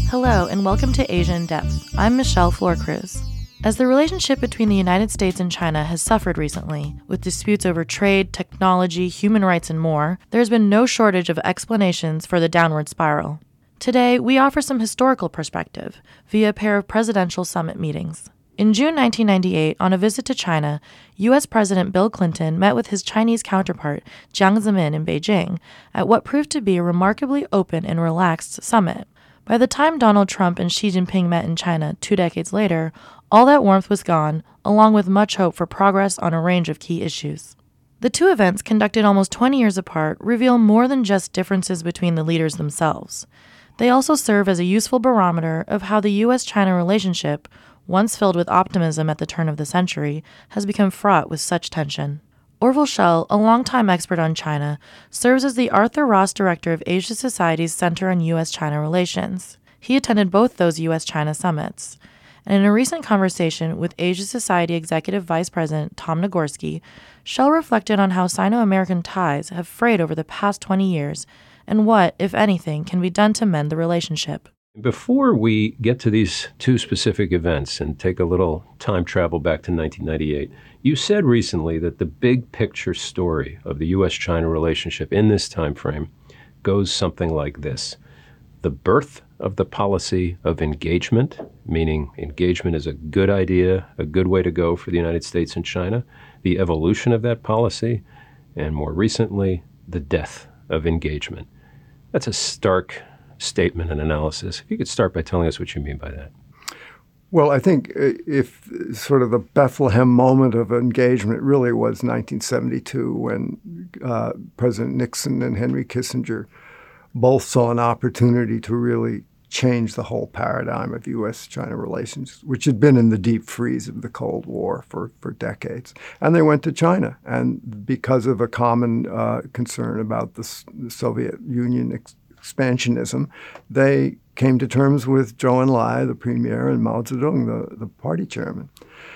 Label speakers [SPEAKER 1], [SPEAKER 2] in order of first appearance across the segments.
[SPEAKER 1] Hello, and welcome to Asia in Depth. I'm Michelle Flor-Cruz. As the relationship between the United States and China has suffered recently, with disputes over trade, technology, human rights, and more, there has been no shortage of explanations for the downward spiral. Today, we offer some historical perspective via a pair of presidential summit meetings. In June 1998, on a visit to China, U.S. President Bill Clinton met with his Chinese counterpart, Jiang Zemin, in Beijing at what proved to be a remarkably open and relaxed summit. By the time Donald Trump and Xi Jinping met in China 2 decades later, all that warmth was gone, along with much hope for progress on a range of key issues. The two events, conducted almost 20 years apart, reveal more than just differences between the leaders themselves. They also serve as a useful barometer of how the U.S.-China relationship, once filled with optimism at the turn of the century, has become fraught with such tension. Orville Schell, a longtime expert on China, serves as the Arthur Ross Director of Asia Society's Center on U.S.-China Relations. He attended both those U.S.-China summits. And in a recent conversation with Asia Society Executive Vice President Tom Nagorski, Schell reflected on how Sino-American ties have frayed over the past 20 years and what, if anything, can be done to mend the relationship.
[SPEAKER 2] Before we get to these two specific events and take a little time travel back to 1998, you said recently that the big picture story of the U.S.-China relationship in this time frame goes something like this. The birth of the policy of engagement, meaning engagement is a good idea, a good way to go for the United States and China, the evolution of that policy, and more recently, the death of engagement. That's a stark statement and analysis. If you could start by telling us what you mean by that.
[SPEAKER 3] Well, I think if sort of the Bethlehem moment of engagement really was 1972 when President Nixon and Henry Kissinger both saw an opportunity to really change the whole paradigm of U.S.-China relations, which had been in the deep freeze of the Cold War for decades. And they went to China. And because of a common concern about the Soviet Union expansionism, they came to terms with Zhou Enlai, the premier, and Mao Zedong, the party chairman.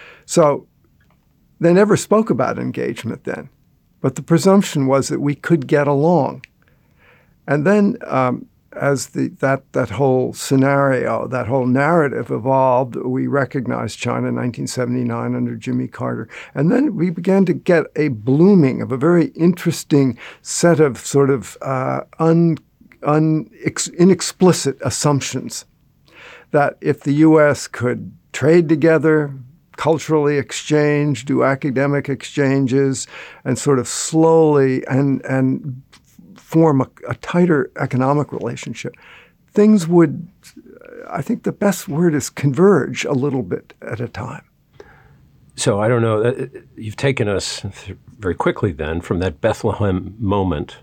[SPEAKER 3] So they never spoke about engagement then. But the presumption was that we could get along. And then as that whole scenario, that whole narrative evolved, we recognized China in 1979 under Jimmy Carter. And then we began to get a blooming of a very interesting set of sort of inexplicit assumptions that if the U.S. could trade together, culturally exchange, do academic exchanges, and sort of slowly and form a tighter economic relationship, things would, I think the best word is converge a little bit at a time.
[SPEAKER 2] So I don't know, you've taken us very quickly then from that Bethlehem moment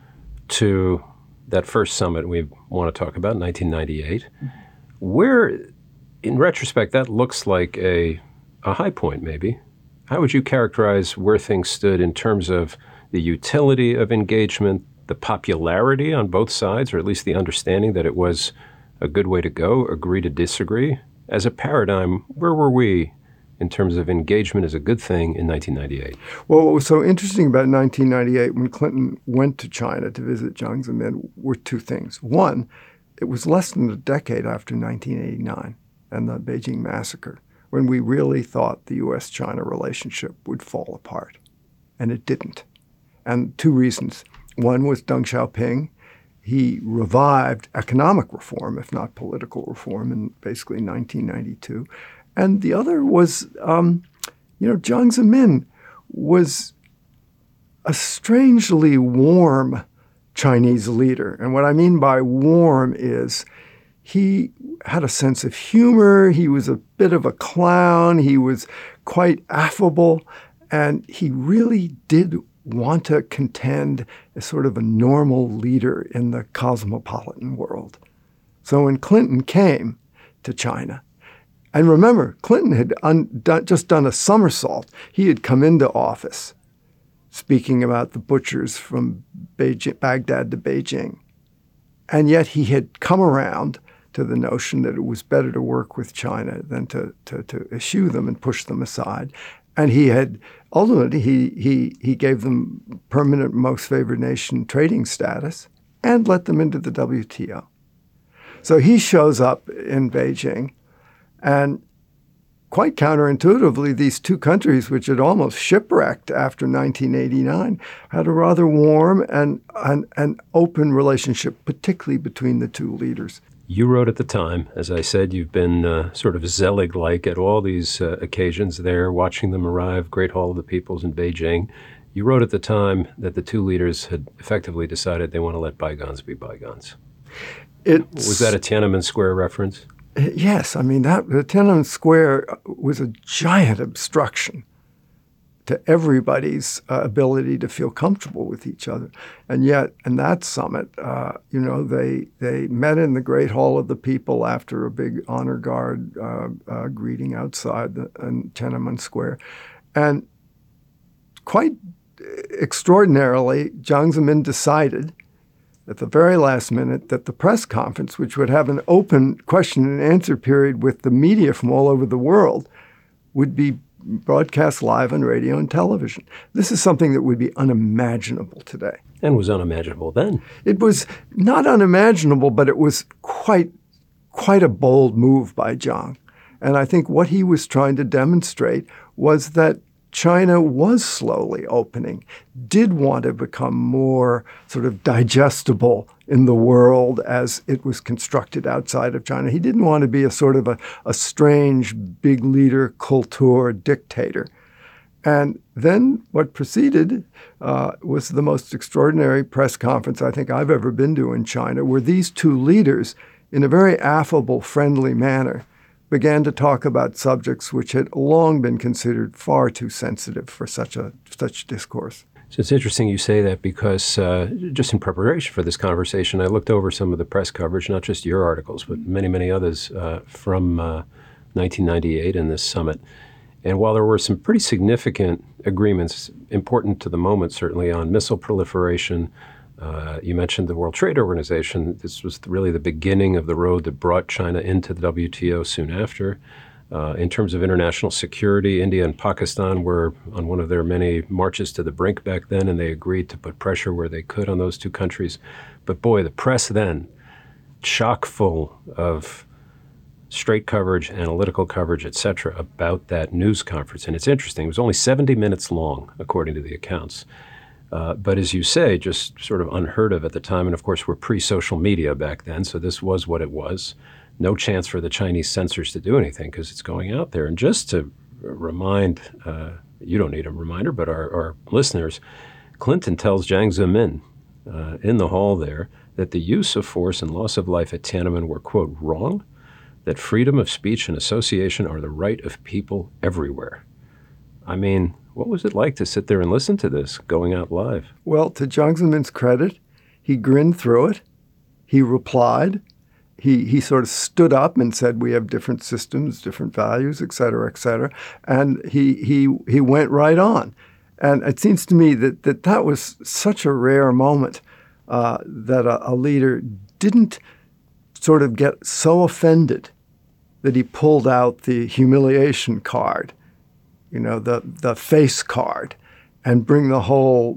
[SPEAKER 2] to that first summit we want to talk about, 1998, where, in retrospect, that looks like a high point, maybe. How would you characterize where things stood in terms of the utility of engagement, the popularity on both sides, or at least the understanding that it was a good way to go, agree to disagree? As a paradigm, where were we in terms of engagement as a good thing in 1998?
[SPEAKER 3] Well, what was so interesting about 1998 when Clinton went to China to visit Jiang Zemin were two things. One, it was less than a decade after 1989 and the Beijing massacre when we really thought the U.S.-China relationship would fall apart. And it didn't. And two reasons. One was Deng Xiaoping. He revived economic reform, if not political reform, in basically 1992. And the other was, Jiang Zemin was a strangely warm Chinese leader. And what I mean by warm is he had a sense of humor. He was a bit of a clown. He was quite affable. And he really did want to contend as sort of a normal leader in the cosmopolitan world. So when Clinton came to China, and remember, Clinton had just done a somersault. He had come into office speaking about the butchers from Baghdad to Beijing. And yet he had come around to the notion that it was better to work with China than to eschew them and push them aside. And he had ultimately he gave them permanent most favored nation trading status and let them into the WTO. So he shows up in Beijing, and quite counterintuitively, these two countries, which had almost shipwrecked after 1989, had a rather warm and open relationship, particularly between the two leaders.
[SPEAKER 2] You wrote at the time, as I said, you've been sort of Zelig-like at all these occasions there, watching them arrive, Great Hall of the Peoples in Beijing. You wrote at the time that the two leaders had effectively decided they want to let bygones be bygones. Was that a Tiananmen Square reference?
[SPEAKER 3] Yes. I mean, the Tiananmen Square was a giant obstruction to everybody's ability to feel comfortable with each other. And yet, in that summit, they met in the Great Hall of the People after a big honor guard greeting outside Tiananmen Square. And quite extraordinarily, Jiang Zemin decided at the very last minute that the press conference, which would have an open question and answer period with the media from all over the world, would be broadcast live on radio and television. This is something that would be unimaginable today.
[SPEAKER 2] And was unimaginable then.
[SPEAKER 3] It was not unimaginable, but it was quite a bold move by Jiang. And I think what he was trying to demonstrate was that China was slowly opening, did want to become more sort of digestible in the world as it was constructed outside of China. He didn't want to be a sort of a strange big leader, culture dictator. And then what proceeded was the most extraordinary press conference I think I've ever been to in China, where these two leaders, in a very affable, friendly manner, began to talk about subjects which had long been considered far too sensitive for such discourse.
[SPEAKER 2] So it's interesting you say that because just in preparation for this conversation, I looked over some of the press coverage, not just your articles, but many, many others from 1998 and this summit. And while there were some pretty significant agreements, important to the moment, certainly on missile proliferation, you mentioned the World Trade Organization. This was really the beginning of the road that brought China into the WTO soon after. In terms of international security, India and Pakistan were on one of their many marches to the brink back then, and they agreed to put pressure where they could on those two countries. But boy, the press then, chock full of straight coverage, analytical coverage, et cetera, about that news conference. And it's interesting. It was only 70 minutes long, according to the accounts. But as you say, just sort of unheard of at the time. And of course, we're pre-social media back then, so this was what it was. No chance for the Chinese censors to do anything because it's going out there. And just to remind, you don't need a reminder, but our listeners, Clinton tells Jiang Zemin in the hall there that the use of force and loss of life at Tiananmen were, quote, wrong, that freedom of speech and association are the right of people everywhere. I mean, what was it like to sit there and listen to this going out live?
[SPEAKER 3] Well, to Jiang Zemin's credit, he grinned through it. He replied. He sort of stood up and said, we have different systems, different values, et cetera, et cetera. And he went right on. And it seems to me that was such a rare moment that a leader didn't sort of get so offended that he pulled out the humiliation card, the face card, and bring the whole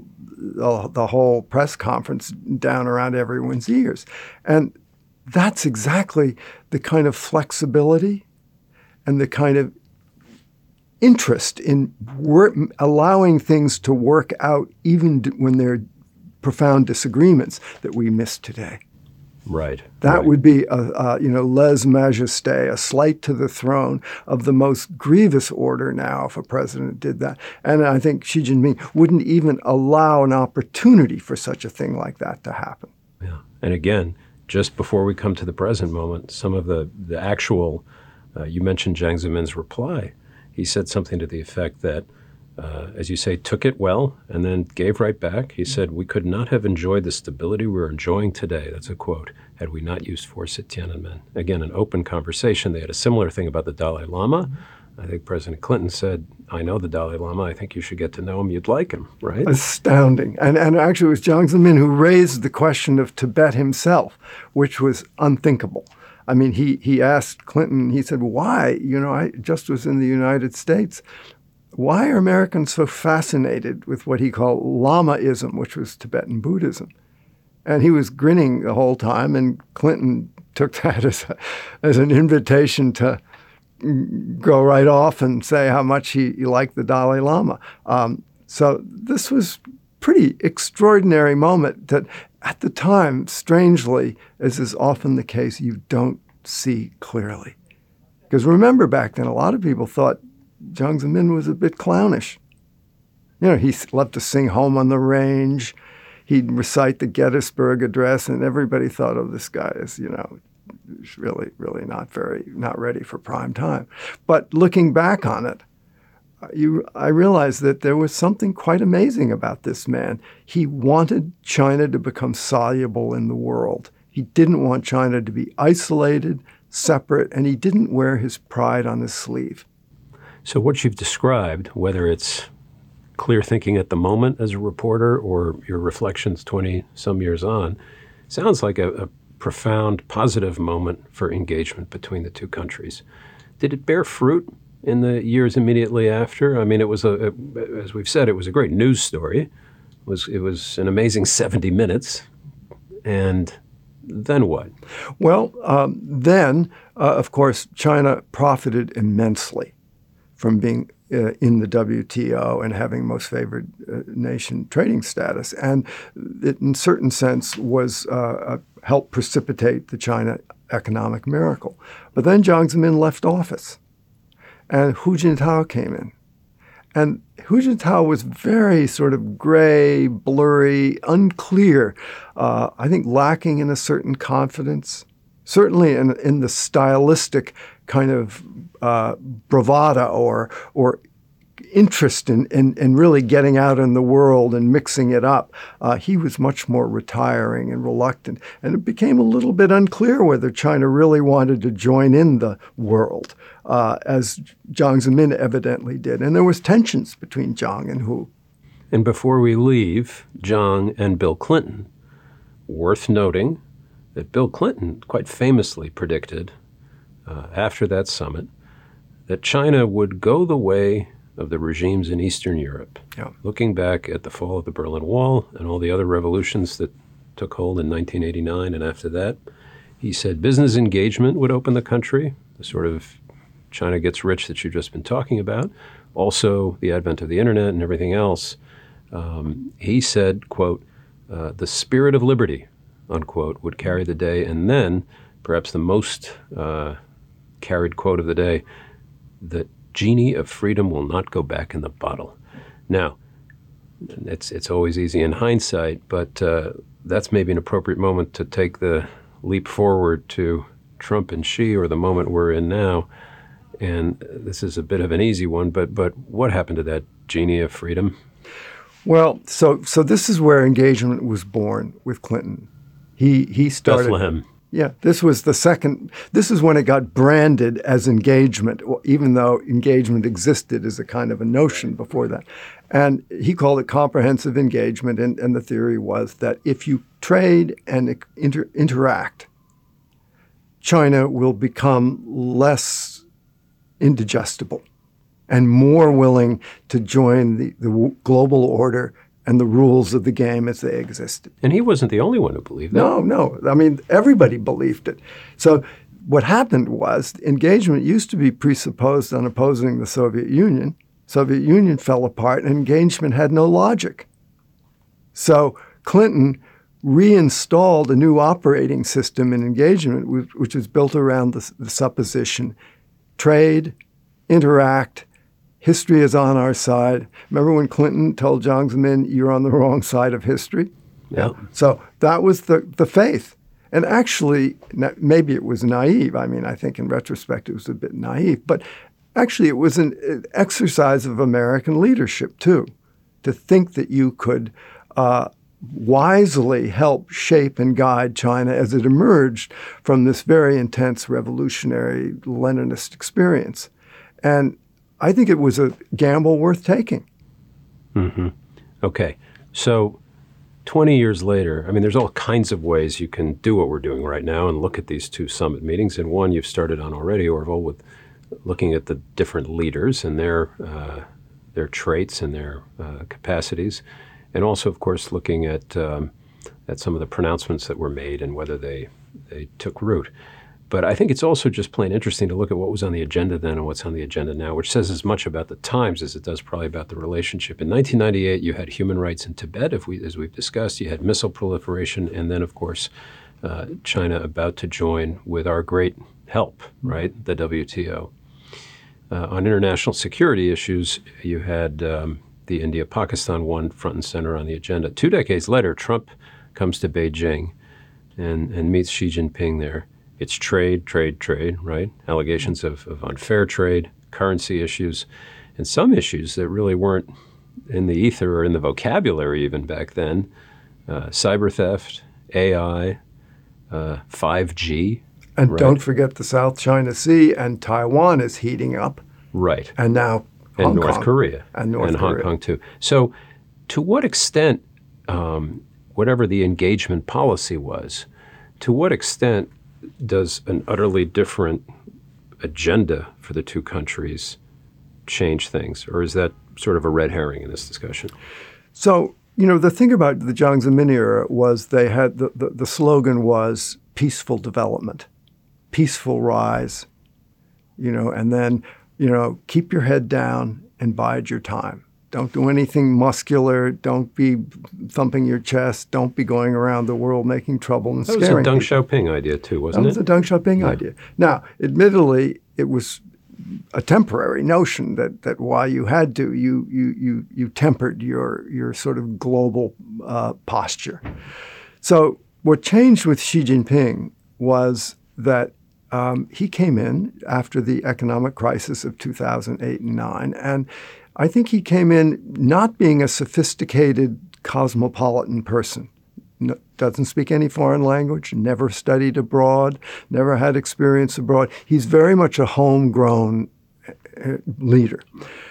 [SPEAKER 3] press conference down around everyone's ears. And that's exactly the kind of flexibility and the kind of interest in allowing things to work out even when there are profound disagreements that we miss today.
[SPEAKER 2] Right.
[SPEAKER 3] That would be lèse majesté, a slight to the throne of the most grievous order now if a president did that. And I think Xi Jinping wouldn't even allow an opportunity for such a thing like that to happen.
[SPEAKER 2] Yeah. And again, just before we come to the present moment, some of the actual, you mentioned Jiang Zemin's reply. He said something to the effect that, as you say, took it well and then gave right back. He said, we could not have enjoyed the stability we're enjoying today, that's a quote, had we not used force at Tiananmen. Again, an open conversation. They had a similar thing about the Dalai Lama. I think President Clinton said, I know the Dalai Lama. I think you should get to know him. You'd like him, right?
[SPEAKER 3] Astounding. And actually it was Jiang Zemin who raised the question of Tibet himself, which was unthinkable. I mean, he asked Clinton, he said, why? I just was in the United States. Why are Americans so fascinated with what he called Lamaism, which was Tibetan Buddhism? And he was grinning the whole time, and Clinton took that as an invitation to go right off and say how much he liked the Dalai Lama. So this was pretty extraordinary moment that at the time, strangely, as is often the case, you don't see clearly. Because remember back then, a lot of people thought Jiang Zemin was a bit clownish. You know, he loved to sing Home on the Range. He'd recite the Gettysburg Address, and everybody thought, oh, this guy is, really, really not ready for prime time. But looking back on it, I realized that there was something quite amazing about this man. He wanted China to become soluble in the world. He didn't want China to be isolated, separate, and he didn't wear his pride on his sleeve.
[SPEAKER 2] So what you've described, whether it's clear thinking at the moment as a reporter or your reflections 20-some years on, sounds like a profound positive moment for engagement between the two countries. Did it bear fruit in the years immediately after? I mean, it was, as we've said, it was a great news story. It was an amazing 70 minutes. And then what? Well,
[SPEAKER 3] then, of course, China profited immensely from being in the WTO and having most favored nation trading status. And it, in certain sense, was helped precipitate the China economic miracle. But then Jiang Zemin left office, and Hu Jintao came in. And Hu Jintao was very sort of gray, blurry, unclear, I think lacking in a certain confidence, certainly in the stylistic kind of bravado or interest in really getting out in the world and mixing it up. He was much more retiring and reluctant. And it became a little bit unclear whether China really wanted to join in the world, as Jiang Zemin evidently did. And there was tensions between Jiang and Hu.
[SPEAKER 2] And before we leave Jiang and Bill Clinton, worth noting that Bill Clinton quite famously predicted after that summit that China would go the way of the regimes in Eastern Europe.
[SPEAKER 3] Yeah.
[SPEAKER 2] Looking back at the fall of the Berlin Wall and all the other revolutions that took hold in 1989 and after that, he said business engagement would open the country, the sort of China gets rich that you've just been talking about, also the advent of the internet and everything else. He said, quote, the spirit of liberty, unquote, would carry the day. And then, perhaps the most carried quote of the day, the genie of freedom will not go back in the bottle. Now, it's always easy in hindsight, but that's maybe an appropriate moment to take the leap forward to Trump and Xi, or the moment we're in now. And this is a bit of an easy one, but what happened to that genie of freedom?
[SPEAKER 3] Well, so this is where engagement was born with Clinton. He started
[SPEAKER 2] Bethlehem.
[SPEAKER 3] Yeah, this was the second. This is when it got branded as engagement, even though engagement existed as a kind of a notion before that. And he called it comprehensive engagement. And the theory was that if you trade and interact, China will become less indigestible and more willing to join the global order and the rules of the game as they existed.
[SPEAKER 2] And he wasn't the only one who believed that.
[SPEAKER 3] No. I mean, everybody believed it. So what happened was engagement used to be presupposed on opposing the Soviet Union. Soviet Union fell apart and engagement had no logic. So Clinton reinstalled a new operating system in engagement, which was built around the supposition, trade, interact, history is on our side. Remember when Clinton told Jiang Zemin, you're on the wrong side of history?
[SPEAKER 2] Yeah.
[SPEAKER 3] So that was the faith. And actually, maybe it was naive. I mean, I think in retrospect it was a bit naive. But actually it was an exercise of American leadership, too, to think that you could wisely help shape and guide China as it emerged from this very intense revolutionary Leninist experience. And I think it was a gamble worth taking.
[SPEAKER 2] Mm-hmm. Okay. So 20 years later, I mean, there's all kinds of ways you can do what we're doing right now and look at these two summit meetings. And one you've started on already, Orville, with looking at the different leaders and their traits and their capacities. And also, of course, looking at at some of the pronouncements that were made and whether they took root. But I think it's also just plain interesting to look at what was on the agenda then and what's on the agenda now, which says as much about the times as it does probably about the relationship. In 1998, you had human rights in Tibet, as we've discussed. You had missile proliferation, and then, of course, China about to join with our great help, right, the WTO. On international security issues, you had the India-Pakistan one front and center on the agenda. 2 decades later, Trump comes to Beijing and meets Xi Jinping there. It's trade, right? Allegations of unfair trade, currency issues, and some issues that really weren't in the ether or in the vocabulary even back then. Cyber theft, AI, 5G.
[SPEAKER 3] And
[SPEAKER 2] right?
[SPEAKER 3] Don't forget the South China Sea, and Taiwan is heating up.
[SPEAKER 2] Right.
[SPEAKER 3] And now Hong
[SPEAKER 2] North
[SPEAKER 3] Kong.
[SPEAKER 2] Korea.
[SPEAKER 3] And North Korea.
[SPEAKER 2] Hong Kong too. So to what extent, whatever the engagement policy was, to what extent does an utterly different agenda for the two countries change things? Or is that sort of a red herring in this discussion?
[SPEAKER 3] So, the thing about the Jiang Zemin era was they had the slogan was peaceful development, peaceful rise, and then, keep your head down and bide your time. Don't do anything muscular. Don't be thumping your chest. Don't be going around the world making trouble and scaring people.
[SPEAKER 2] That was a Deng Xiaoping idea too, wasn't it?
[SPEAKER 3] That was a Deng Xiaoping idea. Now, admittedly, it was a temporary notion that while you had to, you tempered your sort of global posture. So what changed with Xi Jinping was that he came in after the economic crisis of 2008 and 9, and I think he came in not being a sophisticated cosmopolitan person. Doesn't speak any foreign language, never studied abroad, never had experience abroad. He's very much a homegrown leader.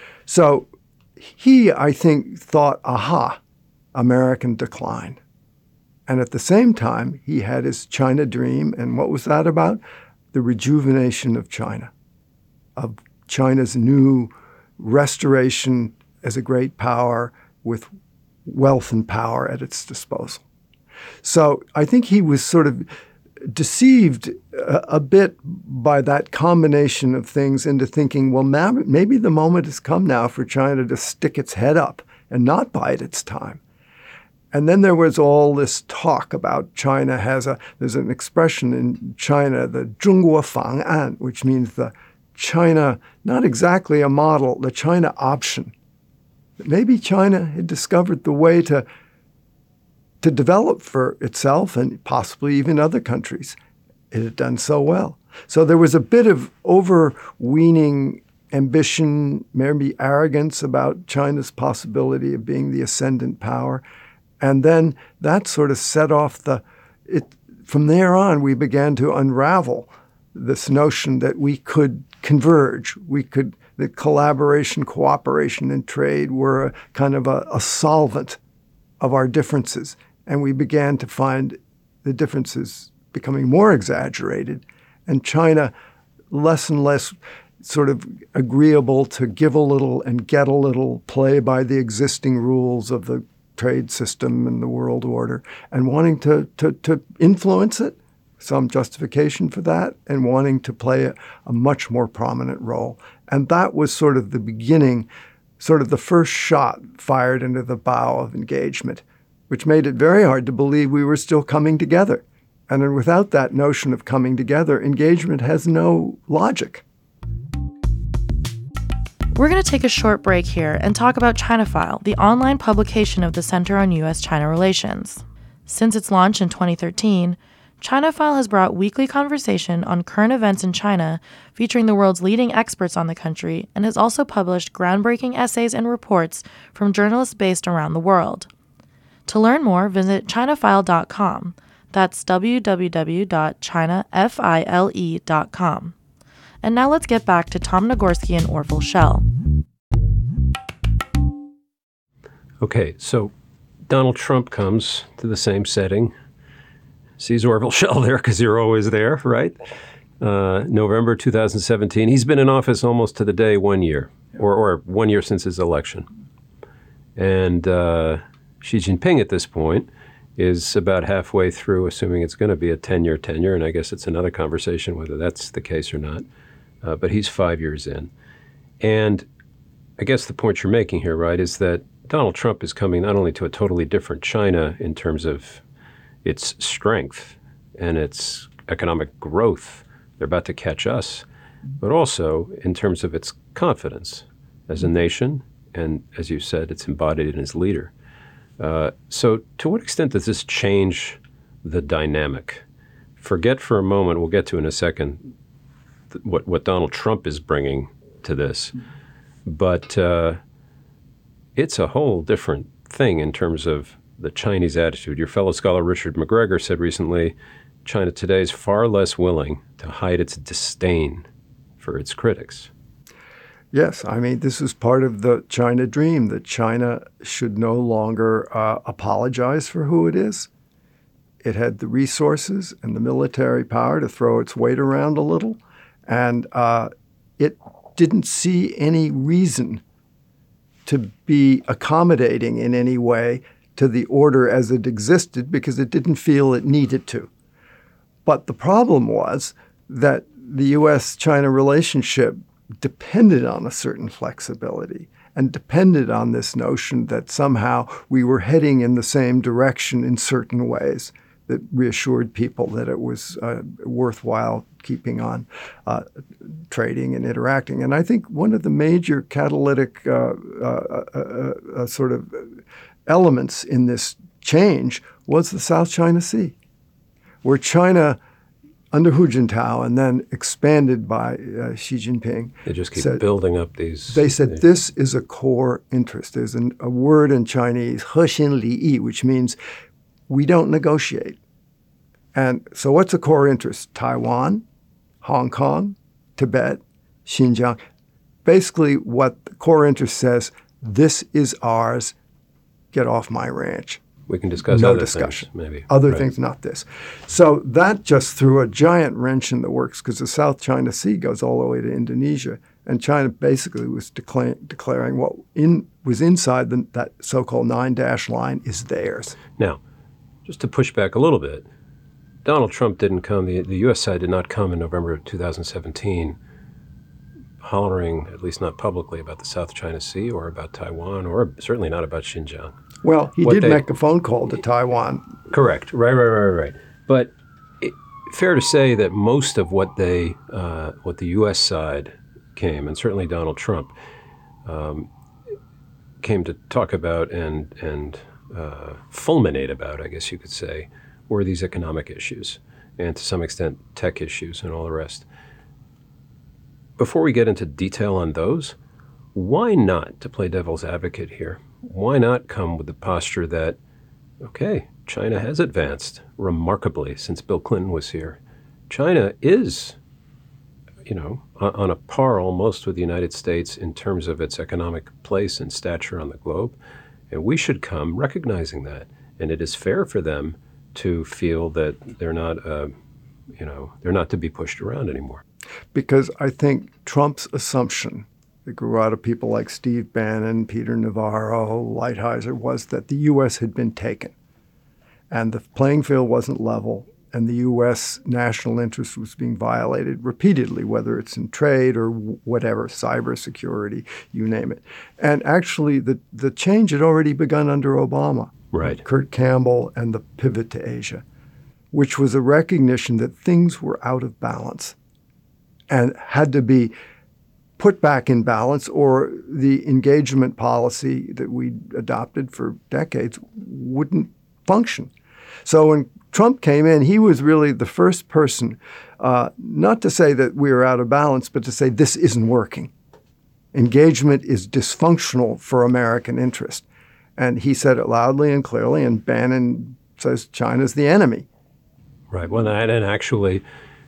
[SPEAKER 3] So he, I think, thought, aha, American decline. And at the same time, he had his China dream. And what was that about? The rejuvenation of China, of China's new restoration as a great power with wealth and power at its disposal. So I think he was sort of deceived a bit by that combination of things into thinking, well, maybe the moment has come now for China to stick its head up and not bide its time. And then there was all this talk about China there's an expression in China, the 中国方案, which means the China, not exactly a model, the China option. Maybe China had discovered the way to develop for itself and possibly even other countries. It had done so well. So there was a bit of overweening ambition, maybe arrogance about China's possibility of being the ascendant power. And then that sort of set off from there on, we began to unravel this notion that we could converge. That collaboration, cooperation, and trade were a kind of a solvent of our differences. And we began to find the differences becoming more exaggerated, and China less and less sort of agreeable to give a little and get a little, play by the existing rules of the trade system and the world order, and wanting to influence it, some justification for that, and wanting to play a much more prominent role. And that was sort of the beginning, sort of the first shot fired into the bow of engagement, which made it very hard to believe we were still coming together. And then without that notion of coming together, engagement has no logic.
[SPEAKER 1] We're going to take a short break here and talk about ChinaFile, the online publication of the Center on U.S.-China Relations. Since its launch in 2013, ChinaFile has brought weekly conversation on current events in China, featuring the world's leading experts on the country, and has also published groundbreaking essays and reports from journalists based around the world. To learn more, visit ChinaFile.com. That's www.chinafile.com. And now let's get back to Tom Nagorski and Orville Schell.
[SPEAKER 2] Okay, so Donald Trump comes to the same setting, sees Orville Schell there because you're always there, right? November 2017. He's been in office almost to the day 1 year, or 1 year since his election. And Xi Jinping at this point is about halfway through, assuming it's going to be a 10-year tenure, and I guess it's another conversation whether that's the case or not. But he's 5 years in. And I guess the point you're making here, right, is that Donald Trump is coming not only to a totally different China in terms of its strength and its economic growth, they're about to catch us, but also in terms of its confidence as a nation, and as you said, it's embodied in its leader. So to what extent does this change the dynamic? Forget for a moment, we'll get to in a second, what Donald Trump is bringing to this. But it's a whole different thing in terms of the Chinese attitude. Your fellow scholar Richard McGregor said recently, China today is far less willing to hide its disdain for its critics.
[SPEAKER 3] Yes, I mean, this is part of the China dream, that China should no longer apologize for who it is. It had the resources and the military power to throw its weight around a little, and it didn't see any reason to be accommodating in any way to the order as it existed because it didn't feel it needed to. But the problem was that the U.S.-China relationship depended on a certain flexibility and depended on this notion that somehow we were heading in the same direction in certain ways that reassured people that it was worthwhile keeping on trading and interacting. And I think one of the major catalytic sort of elements in this change was the South China Sea, where China, under Hu Jintao and then expanded by Xi Jinping.
[SPEAKER 2] They just keep building up these.
[SPEAKER 3] They said this is a core interest. There's a word in Chinese, he xin li yi, which means we don't negotiate. And so what's a core interest? Taiwan, Hong Kong, Tibet, Xinjiang. Basically what the core interest says, this is ours, get off my ranch.
[SPEAKER 2] We can discuss
[SPEAKER 3] no
[SPEAKER 2] other
[SPEAKER 3] discussion.
[SPEAKER 2] Things, maybe.
[SPEAKER 3] Other
[SPEAKER 2] right.
[SPEAKER 3] things, not this. So that just threw a giant wrench in the works because the South China Sea goes all the way to Indonesia. And China basically was declaring what was inside that so-called 9-dash line is theirs.
[SPEAKER 2] Now, just to push back a little bit, Donald Trump didn't come, the U.S. side did not come in November of 2017 hollering, at least not publicly, about the South China Sea or about Taiwan or certainly not about Xinjiang.
[SPEAKER 3] Well, he did make a phone call to Taiwan.
[SPEAKER 2] Correct. Right. But fair to say that most of what the U.S. side came, and certainly Donald Trump, came to talk about and fulminate about, I guess you could say, were these economic issues and to some extent tech issues and all the rest. Before we get into detail on those, why not, to play devil's advocate here, why not come with the posture that, okay, China has advanced remarkably since Bill Clinton was here. China is, on a par almost with the United States in terms of its economic place and stature on the globe. And we should come recognizing that. And it is fair for them to feel that they're not, they're not to be pushed around anymore.
[SPEAKER 3] Because I think Trump's assumption that grew out of people like Steve Bannon, Peter Navarro, Lighthizer, was that the U.S. had been taken. And the playing field wasn't level, and the U.S. national interest was being violated repeatedly, whether it's in trade or whatever, cybersecurity, you name it. And actually, the change had already begun under Obama.
[SPEAKER 2] Right.
[SPEAKER 3] Kurt Campbell and the pivot to Asia, which was a recognition that things were out of balance and had to be put back in balance, or the engagement policy that we adopted for decades wouldn't function. So when Trump came in, he was really the first person, not to say that we were out of balance, but to say this isn't working. Engagement is dysfunctional for American interest. And he said it loudly and clearly, and Bannon says China's the enemy.
[SPEAKER 2] Right. Well, and actually,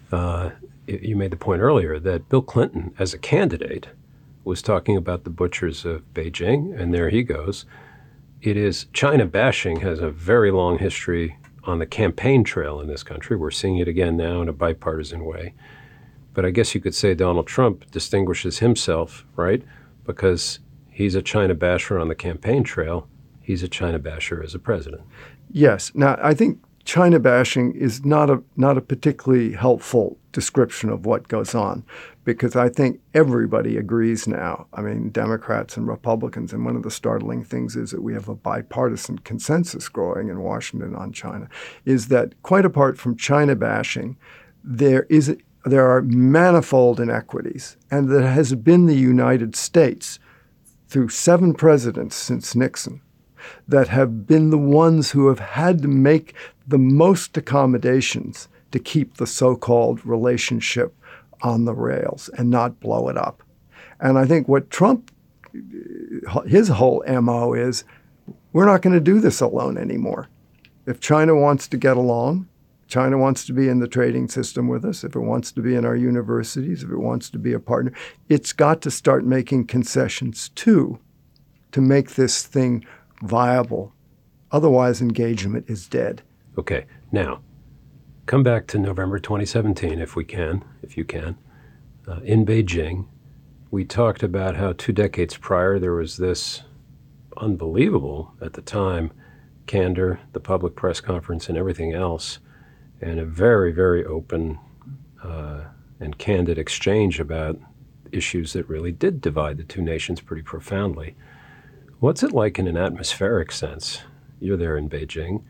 [SPEAKER 2] you made the point earlier that Bill Clinton, as a candidate, was talking about the butchers of Beijing, and there he goes. It is China bashing has a very long history on the campaign trail in this country. We're seeing it again now in a bipartisan way. But I guess you could say Donald Trump distinguishes himself, right? Because he's a China basher on the campaign trail. He's a China basher as a president.
[SPEAKER 3] Yes. Now, I think China bashing is not a particularly helpful description of what goes on, because I think everybody agrees now. I mean, Democrats and Republicans, and one of the startling things is that we have a bipartisan consensus growing in Washington on China, is that quite apart from China bashing, there are manifold inequities, and that has been the United States through 7 presidents since Nixon that have been the ones who have had to make the most accommodations to keep the so-called relationship on the rails and not blow it up. And I think what Trump, his whole MO is, we're not going to do this alone anymore. If China wants to get along, China wants to be in the trading system with us, if it wants to be in our universities, if it wants to be a partner, it's got to start making concessions too to make this thing viable. Otherwise, engagement is dead.
[SPEAKER 2] Okay. Now, come back to November 2017, if you can. In Beijing, we talked about how 2 decades prior there was this unbelievable, at the time, candor, the public press conference and everything else, and a very, very open and candid exchange about issues that really did divide the two nations pretty profoundly. What's it like in an atmospheric sense? You're there in Beijing.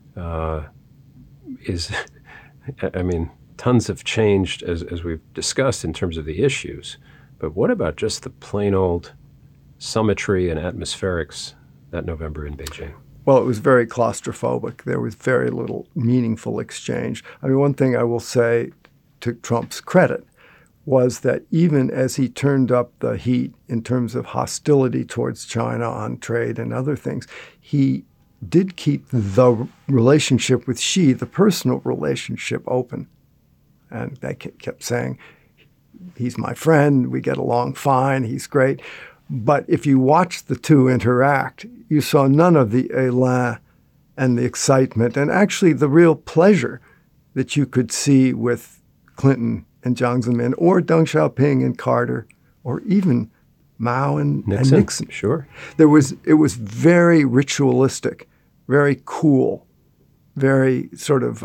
[SPEAKER 2] Tons have changed as we've discussed in terms of the issues, but what about just the plain old summitry and atmospherics that November in Beijing?
[SPEAKER 3] Well, it was very claustrophobic. There was very little meaningful exchange. I mean, one thing I will say to Trump's credit was that even as he turned up the heat in terms of hostility towards China on trade and other things, he did keep the relationship with Xi, the personal relationship, open. And they kept saying, he's my friend, we get along fine, he's great. But if you watched the two interact, you saw none of the élan and the excitement and actually the real pleasure that you could see with Clinton and Jiang Zemin, or Deng Xiaoping and Carter, or even Mao and Nixon.
[SPEAKER 2] Sure.
[SPEAKER 3] It was very ritualistic, very cool, very sort of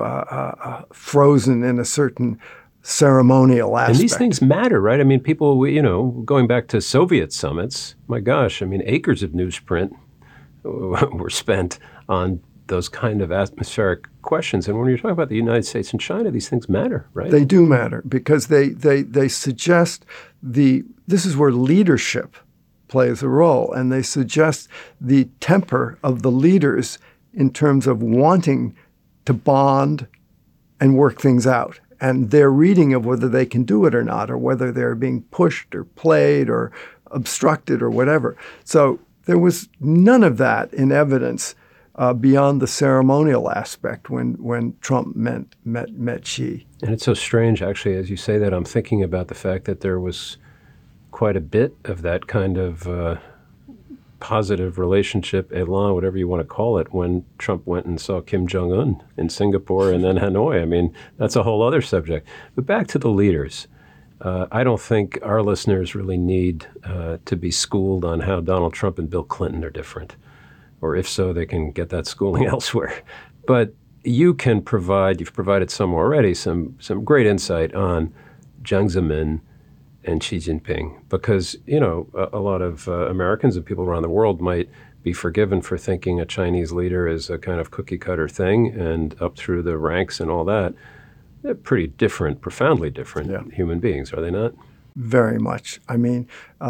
[SPEAKER 3] frozen in a certain ceremonial aspect.
[SPEAKER 2] And these things matter, right? I mean, people, going back to Soviet summits, my gosh, I mean, acres of newsprint were spent on those kind of atmospheric questions. And when you're talking about the United States and China, these things matter, right?
[SPEAKER 3] They do matter because they suggest this is where leadership plays a role, and they suggest the temper of the leaders in terms of wanting to bond and work things out. And their reading of whether they can do it or not, or whether they're being pushed or played or obstructed or whatever. So there was none of that in evidence beyond the ceremonial aspect when Trump met Xi.
[SPEAKER 2] And it's so strange, actually, as you say that, I'm thinking about the fact that there was quite a bit of that kind of positive relationship, élan, whatever you want to call it, when Trump went and saw Kim Jong-un in Singapore and then Hanoi. I mean, that's a whole other subject. But back to the leaders. I don't think our listeners really need to be schooled on how Donald Trump and Bill Clinton are different. Or if so, they can get that schooling elsewhere. But you've provided some already, some great insight on Jiang Zemin and Xi Jinping, because, a lot of Americans and people around the world might be forgiven for thinking a Chinese leader is a kind of cookie cutter thing and up through the ranks and all that. They're pretty different, profoundly different human beings, are they not?
[SPEAKER 3] Very much. I mean,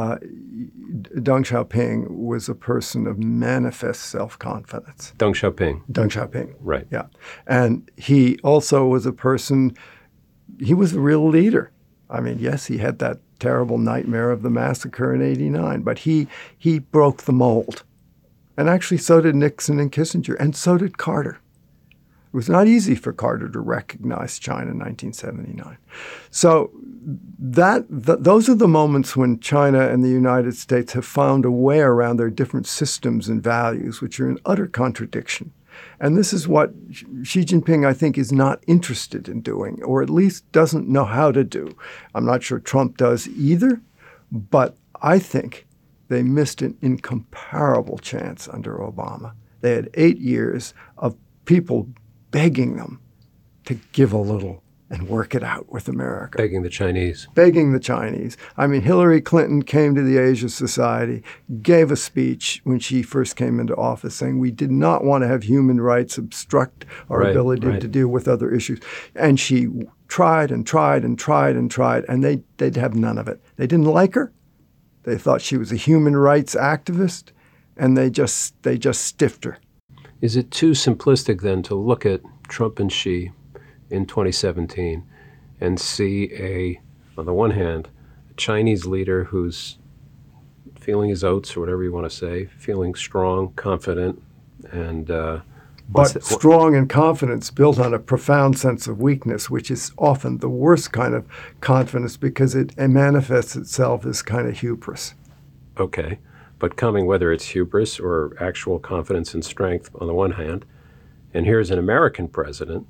[SPEAKER 3] Deng Xiaoping was a person of manifest self-confidence.
[SPEAKER 2] Deng Xiaoping. Right.
[SPEAKER 3] Yeah. And he also was a person, he was a real leader. I mean, yes, he had that terrible nightmare of the massacre in '89, but he broke the mold. And actually so did Nixon and Kissinger, and so did Carter. It was not easy for Carter to recognize China in 1979. So those are the moments when China and the United States have found a way around their different systems and values, which are in utter contradiction. And this is what Xi Jinping, I think, is not interested in doing, or at least doesn't know how to do. I'm not sure Trump does either, but I think they missed an incomparable chance under Obama. They had 8 years of people begging them to give a little and work it out with America.
[SPEAKER 2] Begging the Chinese.
[SPEAKER 3] Begging the Chinese. I mean, Hillary Clinton came to the Asia Society, gave a speech when she first came into office saying we did not want to have human rights obstruct our ability to deal with other issues. And she tried and tried and tried and tried, and they'd have none of it. They didn't like her. They thought she was a human rights activist, and they just stiffed her.
[SPEAKER 2] Is it too simplistic then to look at Trump and Xi in 2017 and see on the one hand, a Chinese leader who's feeling his oats, or whatever you want to say, feeling strong, confident, and
[SPEAKER 3] but strong and confidence built on a profound sense of weakness, which is often the worst kind of confidence because it manifests itself as kind of hubris.
[SPEAKER 2] Okay, but coming, whether it's hubris or actual confidence and strength on the one hand, and here's an American president,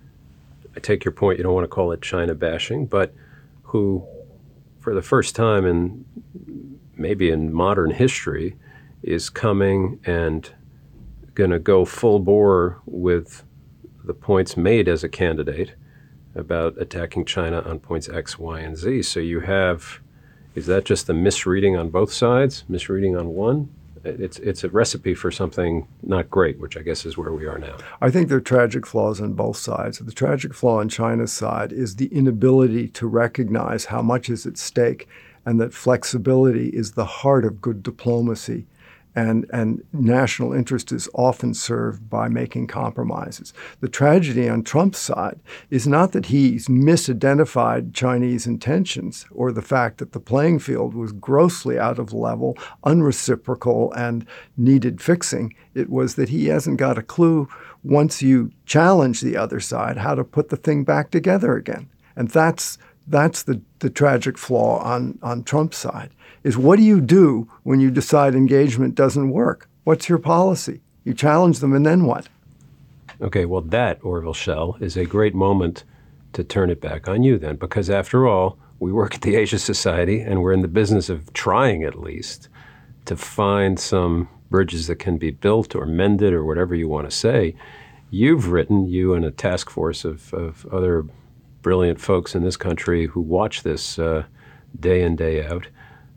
[SPEAKER 2] I take your point, you don't want to call it China bashing, but who, for the first time in maybe in modern history, is coming and going to go full bore with the points made as a candidate about attacking China on points X, Y, and Z. So you have, is that just a misreading on both sides, misreading on one? It's a recipe for something not great, which I guess is where we are now.
[SPEAKER 3] I think there are tragic flaws on both sides. The tragic flaw on China's side is the inability to recognize how much is at stake and that flexibility is the heart of good diplomacy. And national interest is often served by making compromises. The tragedy on Trump's side is not that he's misidentified Chinese intentions or the fact that the playing field was grossly out of level, unreciprocal, and needed fixing. It was that he hasn't got a clue, once you challenge the other side, how to put the thing back together again. And that's the tragic flaw on Trump's side, is what do you do when you decide engagement doesn't work? What's your policy? You challenge them, and then what?
[SPEAKER 2] Okay, well, that, Orville Schell, is a great moment to turn it back on you then, because after all, we work at the Asia Society, and we're in the business of trying at least to find some bridges that can be built or mended or whatever you want to say. You've written, you and a task force of other brilliant folks in this country who watch this day in, day out.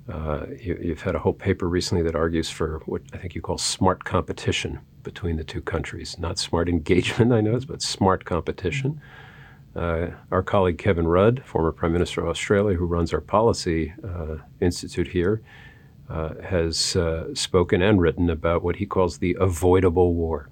[SPEAKER 2] You've had a whole paper recently that argues for what I think you call smart competition between the two countries. Not smart engagement, I know, but smart competition. Our colleague Kevin Rudd, former Prime Minister of Australia, who runs our policy institute here, has spoken and written about what he calls the avoidable war.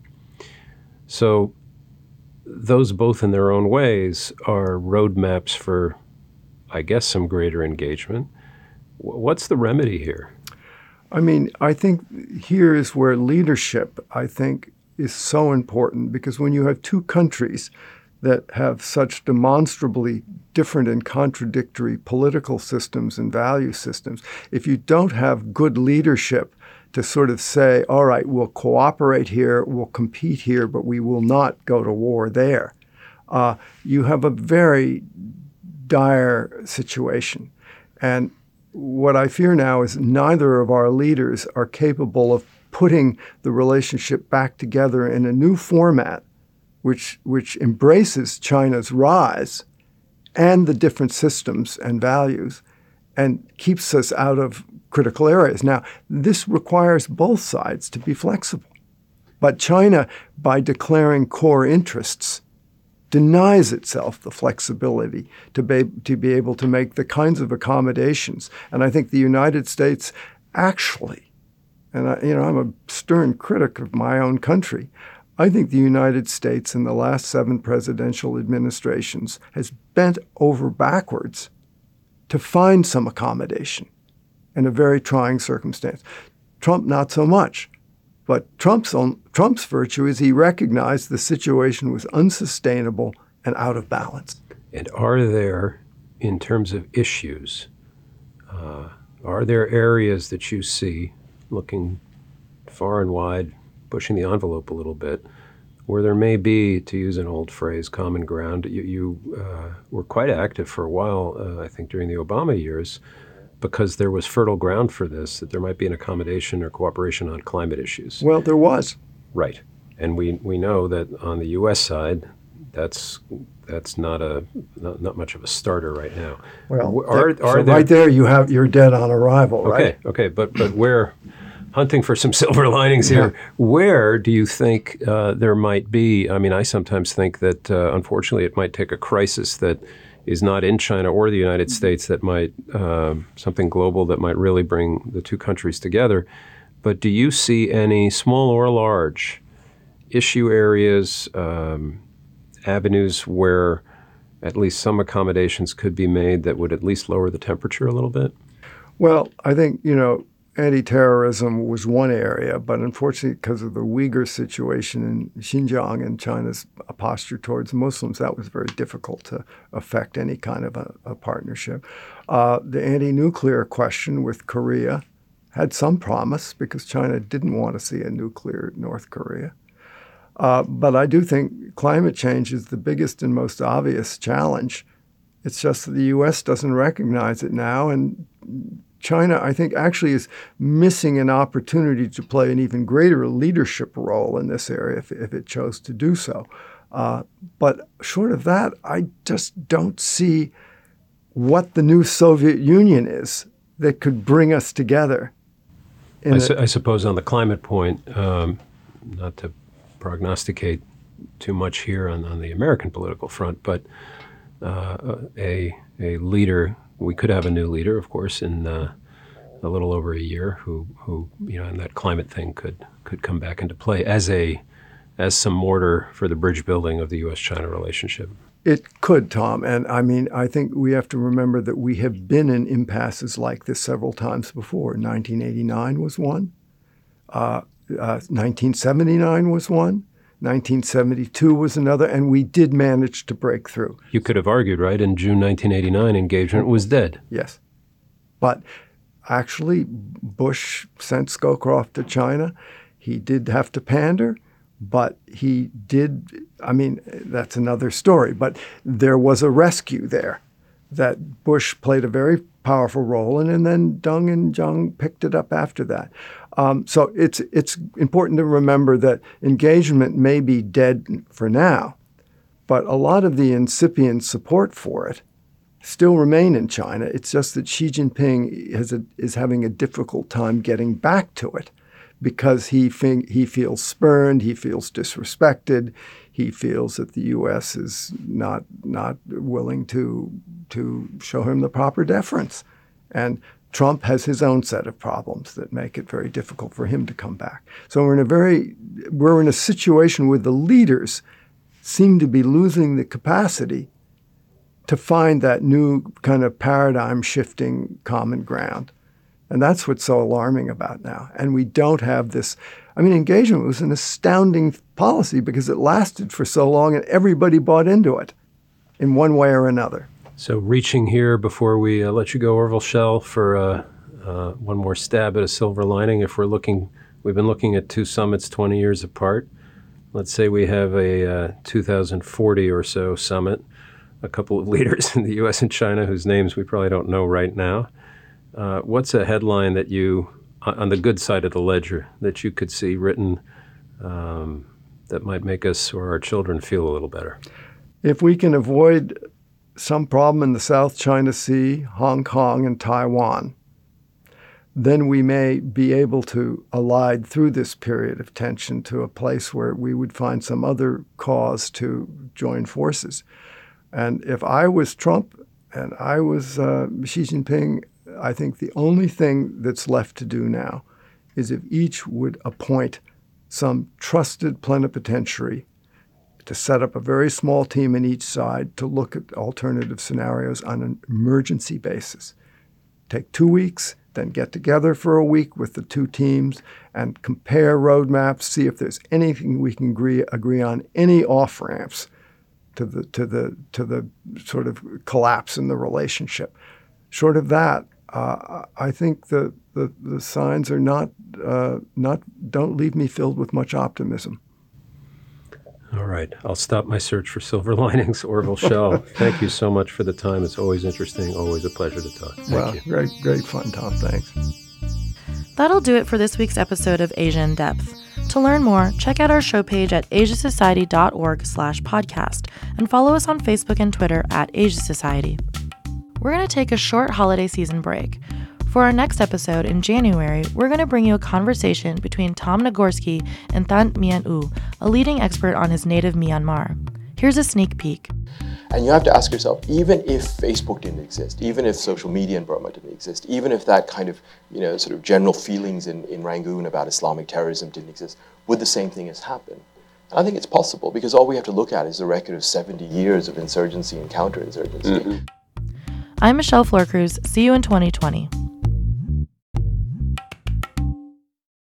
[SPEAKER 2] So those both in their own ways are roadmaps for, I guess, some greater engagement. What's the remedy here?
[SPEAKER 3] I mean, I think here is where leadership, I think, is so important, because when you have two countries that have such demonstrably different and contradictory political systems and value systems, if you don't have good leadership to sort of say, all right, we'll cooperate here, we'll compete here, but we will not go to war there, you have a very dire situation. And what I fear now is neither of our leaders are capable of putting the relationship back together in a new format which embraces China's rise and the different systems and values and keeps us out of critical areas. Now, this requires both sides to be flexible. But China, by declaring core interests, denies itself the flexibility to be able to make the kinds of accommodations. And I think the United States actually, and I'm a stern critic of my own country, I think the United States in the last 7 presidential administrations has bent over backwards to find some accommodation in a very trying circumstance. Trump, not so much. But Trump's virtue is he recognized the situation was unsustainable and out of balance.
[SPEAKER 2] And are there, in terms of issues, are there areas that you see, looking far and wide, pushing the envelope a little bit, where there may be, to use an old phrase, common ground? You were quite active for a while, I think, during the Obama years, because there was fertile ground for this, that there might be an accommodation or cooperation on climate issues.
[SPEAKER 3] Well, there was.
[SPEAKER 2] Right. And we know that on the U.S. side, that's not much of a starter right now.
[SPEAKER 3] Well, right there you're dead on arrival, right?
[SPEAKER 2] Okay, but we're hunting for some silver linings here. Yeah. Where do you think there might be? I mean, I sometimes think that unfortunately it might take a crisis that is not in China or the United States that might something global that might really bring the two countries together. But do you see any small or large issue areas, avenues where at least some accommodations could be made that would at least lower the temperature a little bit?
[SPEAKER 3] Well, I think, anti-terrorism was one area, but unfortunately because of the Uyghur situation in Xinjiang and China's posture towards Muslims, that was very difficult to affect any kind of a partnership. The anti-nuclear question with Korea had some promise because China didn't want to see a nuclear North Korea. But I do think climate change is the biggest and most obvious challenge. It's just that the U.S. doesn't recognize it now, and China, I think, actually is missing an opportunity to play an even greater leadership role in this area if it chose to do so. But short of that, I just don't see what the new Soviet Union is that could bring us together.
[SPEAKER 2] I suppose on the climate point, not to prognosticate too much here on the American political front, but a leader, we could have a new leader, of course, in a little over a year who and that climate thing could come back into play as some mortar for the bridge building of the U.S.-China relationship.
[SPEAKER 3] It could, Tom. And I mean, I think we have to remember that we have been in impasses like this several times before. 1989 was one. 1979 was one. 1972 was another, and we did manage to break through.
[SPEAKER 2] You could have argued, right, in June 1989, engagement was dead.
[SPEAKER 3] Yes. But actually, Bush sent Scowcroft to China. He did have to pander, but he did, that's another story. But there was a rescue there that Bush played a very powerful role in, and then Deng and Zhang picked it up after that. So it's important to remember that engagement may be dead for now, but a lot of the incipient support for it still remain in China. It's just that Xi Jinping is having a difficult time getting back to it because he feels spurned, he feels disrespected, he feels that the U.S. is not willing to show him the proper deference. And Trump has his own set of problems that make it very difficult for him to come back. So we're in a situation where the leaders seem to be losing the capacity to find that new kind of paradigm-shifting common ground. And that's what's so alarming about now. And we don't have this. Engagement was an astounding policy because it lasted for so long and everybody bought into it in one way or another.
[SPEAKER 2] So reaching here before we let you go, Orville Schell, for one more stab at a silver lining. We've been looking at two summits 20 years apart. Let's say we have a 2040 or so summit, a couple of leaders in the U.S. and China whose names we probably don't know right now. What's a headline that you, on the good side of the ledger, that you could see written that might make us or our children feel a little better?
[SPEAKER 3] If we can avoid some problem in the South China Sea, Hong Kong, and Taiwan, then we may be able to allied through this period of tension to a place where we would find some other cause to join forces. And if I was Trump and I was Xi Jinping, I think the only thing that's left to do now is if each would appoint some trusted plenipotentiary to set up a very small team in each side to look at alternative scenarios on an emergency basis. Take 2 weeks, then get together for a week with the two teams and compare roadmaps, see if there's anything we can agree on, any off-ramps to the sort of collapse in the relationship. Short of that, I think the signs are don't leave me filled with much optimism.
[SPEAKER 2] All right. I'll stop my search for silver linings. Orville Schell, thank you so much for the time. It's always interesting, always a pleasure to talk. Thank you.
[SPEAKER 3] Great fun, Tom. Thanks.
[SPEAKER 1] That'll do it for this week's episode of Asia in Depth. To learn more, check out our show page at asiasociety.org/podcast and follow us on Facebook and Twitter at Asia Society. We're going to take a short holiday season break. For our next episode in January, we're going to bring you a conversation between Tom Nagorski and Thant Mien U, a leading expert on his native Myanmar. Here's a sneak peek.
[SPEAKER 4] And you have to ask yourself, even if Facebook didn't exist, even if social media in Burma didn't exist, even if that kind of, sort of general feelings in Rangoon about Islamic terrorism didn't exist, would the same thing has happened? And I think it's possible, because all we have to look at is the record of 70 years of insurgency and counterinsurgency.
[SPEAKER 1] I'm Michelle Florcruz. See you in 2020.